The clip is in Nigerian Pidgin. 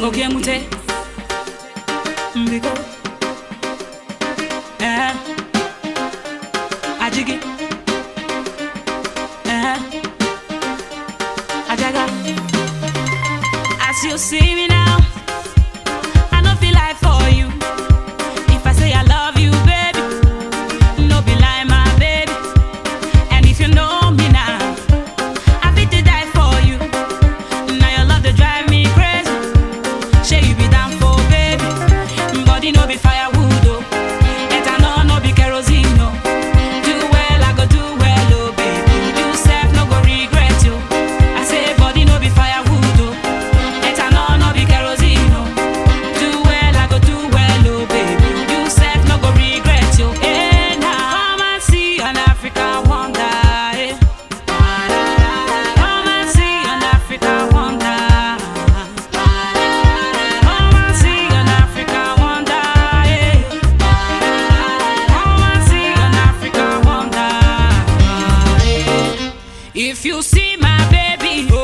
Okay, mute. Mbiko. Ajigi. Ajaga. As you see me now, I don't feel like for you. If I say I love you, baby, no be lie, my baby. And if you know me now, I fit to die for you. Now your love they drive me crazy. Say you be down for baby, body no be firewood though. Ethanol no be kerosene no. Do well, I go do well, oh baby. You self no go regret you. I say body no be firewood though. Ethanol no be kerosene no. Do well, I go do well, oh baby. You self no go regret you. Eh now, come and see an African wonder. Eh. Come and see an African wonder. Come and see an African wonder. Eh. Come and see an African wonder. Eh. If you see my baby,